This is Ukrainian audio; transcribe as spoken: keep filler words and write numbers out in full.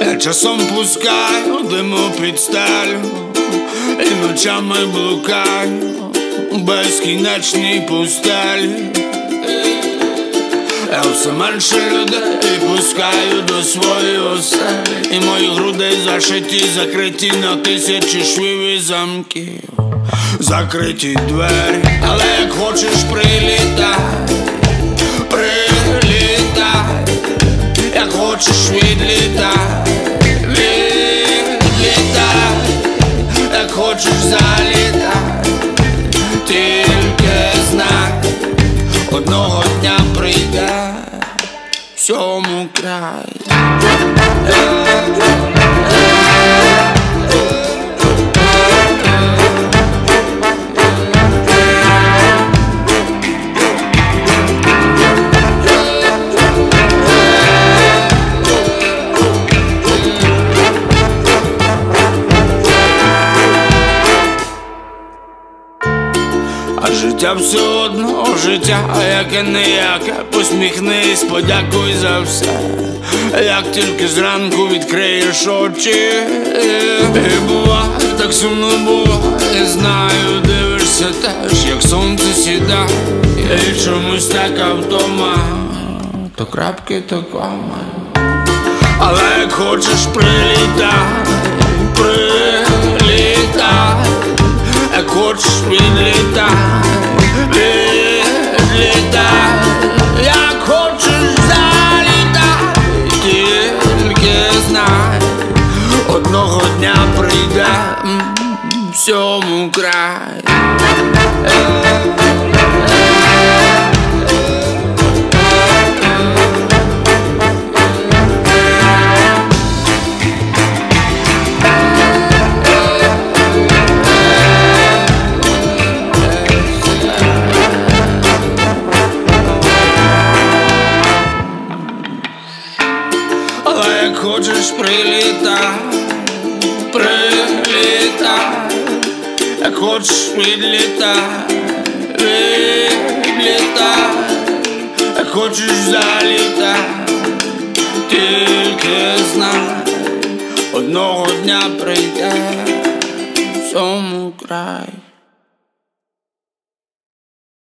Я часом пускаю диму під стелю і ночами блукаю у безкінечній пустелі. Я все менше людей пускаю до своєї оселі, і мої груди зашиті, закриті на тисячі швів і замків, закриті двері. Але як хочеш прилітай, прилітай, як хочеш відлітай, відлітай, як хочеш залітай, тільки знай, одного дня прийде всьому край. А життя все одно життя, яке ніяке. Посміхнись, подякуй за все, як тільки зранку відкриєш очі. І буває, так сумно буває, знаю, дивишся теж, як сонце сідає, і чомусь така втома, то крапки, то кома. Але як хочеш прилітай, прилітай, як хочеш відлітай, відлітай, як хочеш залітай, тільки знай, одного дня прийде всьому край. Але як хочеш прилітай, прилітай, як хочеш відлітай, відлітай, як хочеш залітай, тільки знай, одного дня прийде всьому край.